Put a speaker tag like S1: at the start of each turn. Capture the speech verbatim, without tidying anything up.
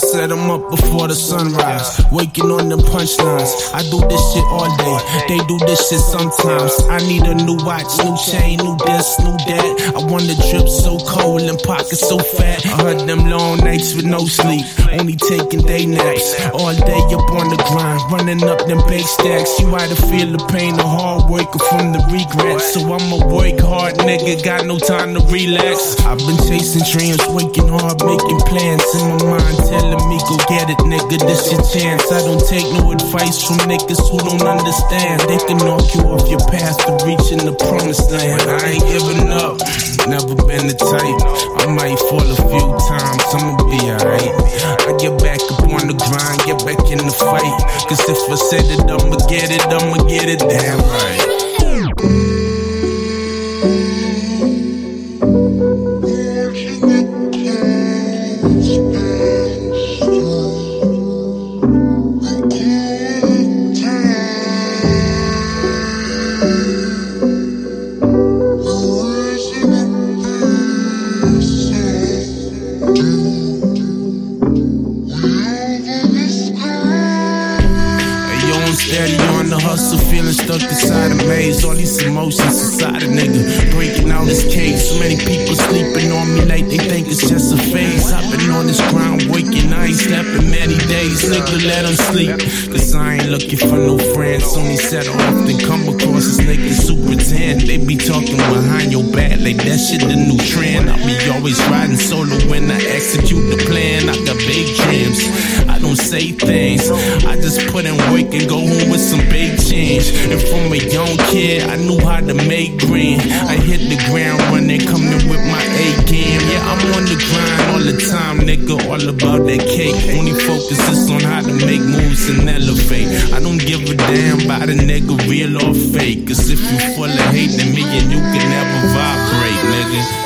S1: set them up before the sunrise. Waking on them punchlines. I do this shit all day. They do this shit sometimes. I need a new watch, new chain, new this, new that. I want the drip so cold and pockets so fat. I heard them long nights with no sleep, only taking day naps. All day up on the grind, running up them big stacks. You either feel the pain or hard work or from the regrets. So I'ma work hard, nigga, got no time to relax. I've been chasing dreams, working hard, making plans. In my mind telling me go get it, nigga, this your chance. I don't take no advice from niggas who don't understand. They can knock you off your path to reaching the promised land. I ain't giving up, never been the type. I might fall a few times, I'ma be alright. I get back up on the grind, get back in the fight. Cause if I said it, I'ma get it, I'ma get it damn right. Steady on the hustle, feeling stuck inside a maze. All these emotions inside a nigga, breaking out his cage. So many people sleeping on me like they think it's just a phase. I've been on this ground working, I ain't sleeping many days. Nigga, let them sleep, cause I ain't looking for no friends. Only said I often come across this nigga super tan. They be talking behind your back like that shit the new trend. I be always riding solo when I execute the plan. I got big dreams, I don't say things, I just put in work and go home with some big change. And from a young kid, I knew how to make green. I hit the ground running, coming with my A game. Yeah, I'm on the grind all the time, nigga, all about that cake. Only focus is on how to make moves and elevate. I don't give a damn about a nigga, real or fake. Cause if you full of hate, then me and you can never vibrate, nigga.